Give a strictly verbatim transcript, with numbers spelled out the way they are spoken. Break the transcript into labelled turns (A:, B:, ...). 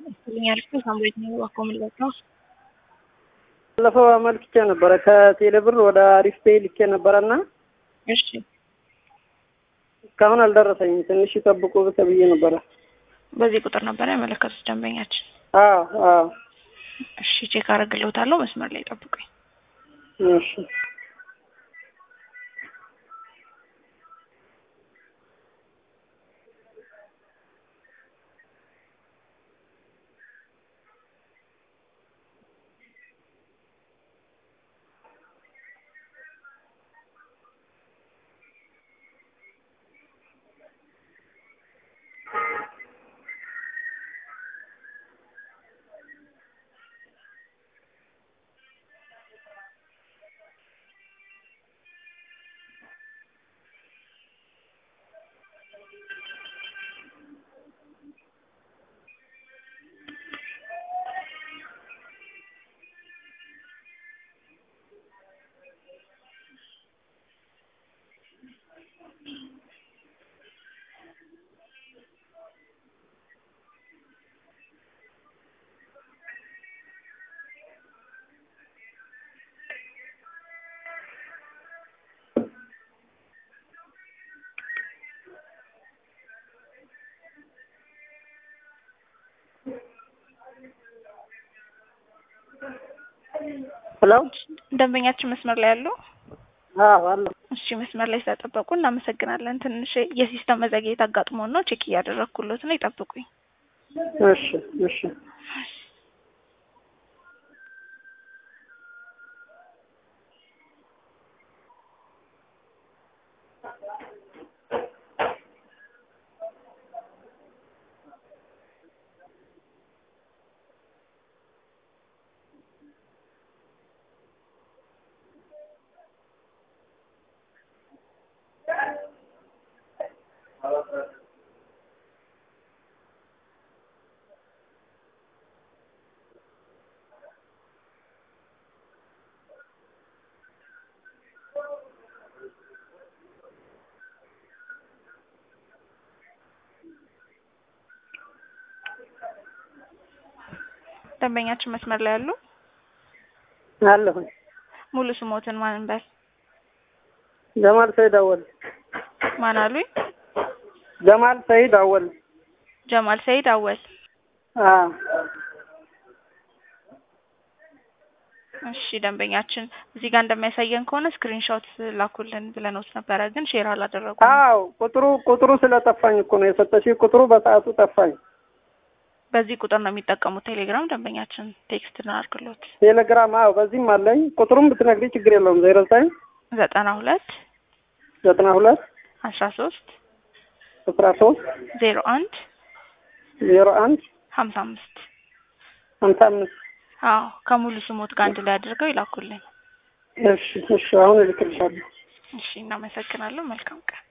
A: ይኛል ሳምሬት ነው አቆምለት ነው
B: ለፈው አመልክቼ ነበር ከቴሌብር ወደ አሪፍ ፔይ ልኬ ነበርና
A: እሺ
B: ካሁን አልደረሰኝም ትንሽ ይጠብቁ ተብዬ ነበር
A: በዚህ ቁጥር ነበር ያመለከቱት ደንበኛችን
B: አዎ አዎ
A: እሺ ቼክ አረግልዎታለሁ መስመር ላይ ጠብቁኝ
B: እሺ ሄሎ
A: ደንበኛችን መስመር ላይ ያለው
B: አዎ አለ
A: እሺ መስመር ላይ ተጠብቁ እናመሰግናለን ትንሽ የሲስተም መዘግየት አጋጥሞን ነው ቼክ ያደረኩልዎት ነው ይጠብቁኝ
B: እሺ እሺ
A: ደንበኛችን መስመር ላይ ያለው
B: አለሁ
A: ሙሉ ስሞትን ማን እንበል
B: ጀማል ሰይድ አወል
A: ማን አሉኝ
B: ጀማል ሰይድ አወል
A: ጀማል ሰይድ አወል
B: አ
A: እሺ ደንበኛችን እዚህ ጋር እንደሚያሳየን ከሆነ ስክሪንሾት ላኩልን ብለንዎት ነበር ግን ሼር አላደረጉም
B: አዎ ቁጥሩ ቁጥሩ ስለጠፋኝ እኮ ነው የሰጠሽኝ ቁጥሩ በሰዓቱ ጠፋኝ
A: በዚህ ቁጥር ነው የሚጠቀሙት ቴሌግራም ደንበኛችን ቴክስት እናርግሎት
B: ቴሌግራም አዎ በዚህም አለኝ ቁጥሩን ብትነግሪ ችግር የለውም ዜሮ ዘጠኝ
A: ዘጠና ሁለት
B: ዘጠና ሁለት
A: አስራ ሶስት
B: አስራ ሶስት
A: ዜሮ አንድ
B: ዜሮ አንድ
A: ሀምሳ አምስት
B: ሀምሳ አምስት
A: አዎ ከሙሉ ስሞት ጋር አንድ ላይ አድርገው ይላኩልኝ
B: እሺ እሺ አሁን እልክልሻለሁ
A: እሺ እናመሰግናለን መልካም ቀን